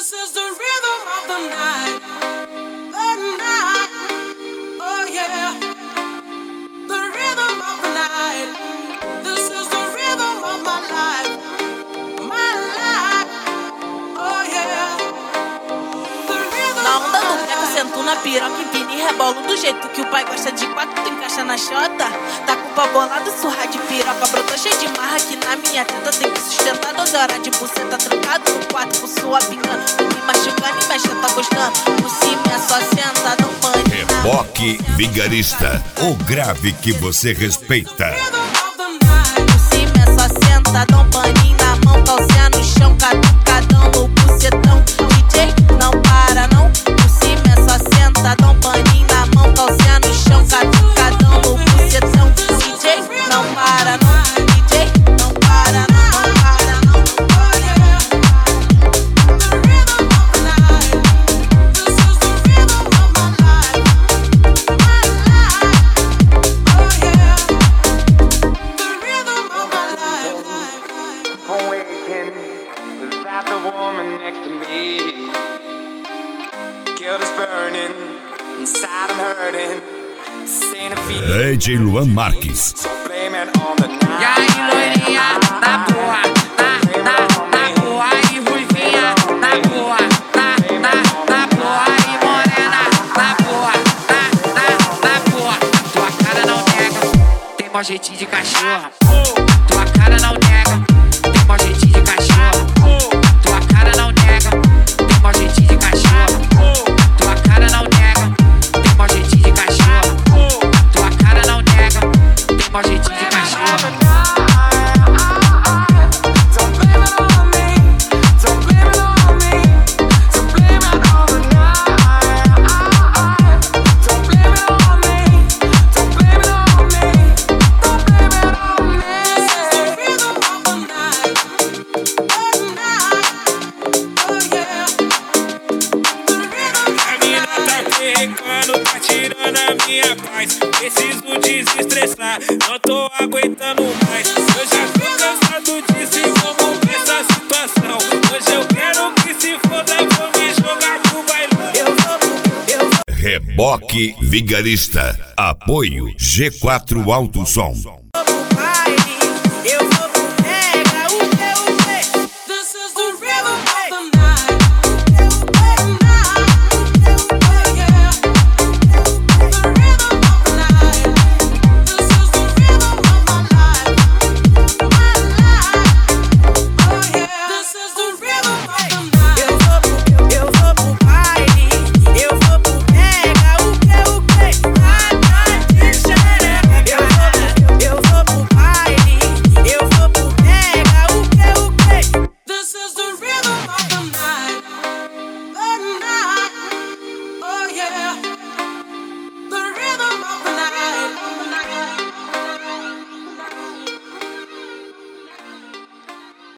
This is the rhythm of the night. The night. Oh yeah. The rhythm of the night. This is the rhythm of my life. My life. Oh yeah. The rhythm. Na onda do boneco, sento na piroca, empina e rebolo do jeito que o pai gosta de quatro, tu encaixa na xota. Tá com pau bolado, surra de piroca, brotou cheio de marra que na minha teta tem que sustentar 12 horas de buceta trancado no quarto com sua pingando. Me machucando e mexendo, tá gostando. Por cima é só senta, não pane. Reboque Vigarista, o grave que você respeita. Por cima é só senta, dá um paninho na mão, calcinha no chão, catucadão no bucetão. DJ, não para não. Por cima é só senta, dá um paninho na mão, calcinha no chão, catucadão no bucetão. DJ, não para não. DJ, não para não, não para não. Oh yeah. The rhythm of the night. This is the rhythm of my life. My life. Oh yeah. The rhythm of my life. Awaken without the woman next to me. Guilt is burning, inside I'm hurting. Saying a feeling. DJ Luan Marques. So blame it on the night. E aí, loirinha, na boa, na boa, e ruivinha, na boa, na boa, e morena, na boa, na boa. Tua cara não nega, tem mó jeitinho de cachorra. Tua cara não nega, tem mó jeitinho de cachorra. Tua cara não nega, tem mó jeitinho de cachorra. Tua cara não nega, tem mó jeitinho de cachorra. Tua cara não nega, tem mó jeitinho de cachorra. Don't blame it on me. Don't blame it on me. Don't blame it on the night. Don't blame it on me. Don't blame it on me. Don't blame it on me. This is the rhythm of the night. The night. Oh yeah. The rhythm A of the mina tá night. perrecando, tá tirando a minha paz. Preciso desestressar, não tô aguentando mais. Eu já tô cansado disso e vamos ver essa situação. Hoje eu quero que se foda, vou me jogar pro bailão. Reboque Vigarista. Apoio G4 Alto Som.